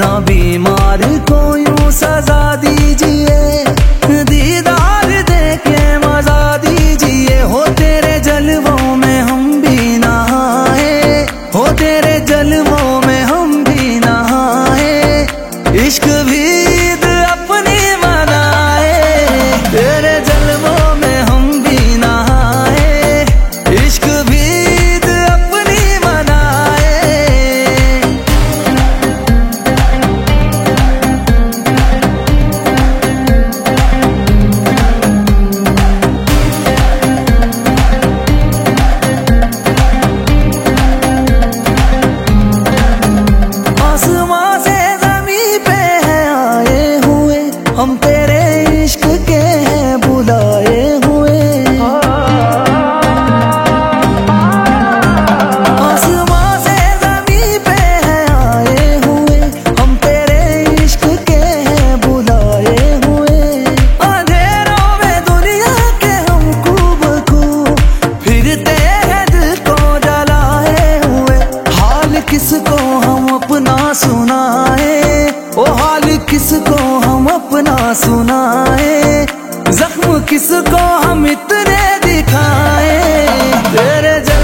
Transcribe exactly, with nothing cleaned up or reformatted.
ना बीमार को यूं सजा दीजिए, दीदार देके मजा दीजिए। हो तेरे जलवों में हम भी नहाए, हो तेरे जलवों में हम भी नहाए, इश्क भी ईद अपनी मनाए। तेरे जलवों में हम भी नहाए, इश्क भी ईद अपनी मनाए। आसमां से ज़मीं पे हैं आए हुए, हम तेरे इश्क के हैं बुलाए हुए। आसमां से ज़मीं पे हैं आए हुए, हम तेरे इश्क के हैं बुलाए हुए। अंधेरों में दुनिया के हम खूब खूब फिरते हैं दिल को जलाए हुए। हाल किसको हम अपना सुनाए, ओ हाल किसको हम अपना सुनाए, जख्म किसको हम इतने दिखाए। तेरे